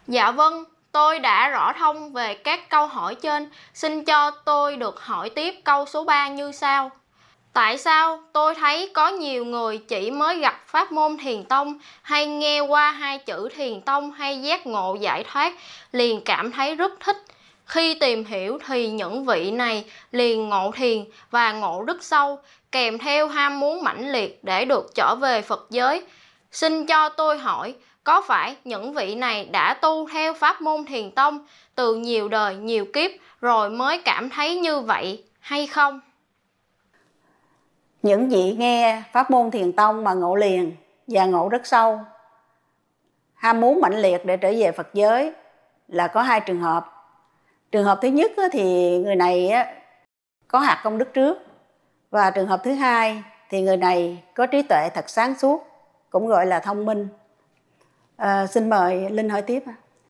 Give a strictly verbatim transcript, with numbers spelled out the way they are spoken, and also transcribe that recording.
Dạ vâng, tôi đã rõ thông về các câu hỏi trên. Xin cho tôi được hỏi tiếp câu số ba như sau. Tại sao tôi thấy có nhiều người chỉ mới gặp pháp môn thiền tông hay nghe qua hai chữ thiền tông hay giác ngộ giải thoát liền cảm thấy rất thích. Khi tìm hiểu thì những vị này liền ngộ thiền và ngộ rất sâu, kèm theo ham muốn mãnh liệt để được trở về Phật giới. Xin cho tôi hỏi, có phải những vị này đã tu theo pháp môn thiền tông từ nhiều đời nhiều kiếp rồi mới cảm thấy như vậy hay không? Những vị nghe pháp môn thiền tông mà ngộ liền và ngộ rất sâu, ham muốn mãnh liệt để trở về Phật giới là có hai trường hợp. Trường hợp thứ nhất thì người này có hạt công đức trước, và trường hợp thứ hai thì người này có trí tuệ thật sáng suốt, cũng gọi là thông minh. À, xin mời Linh hỏi tiếp.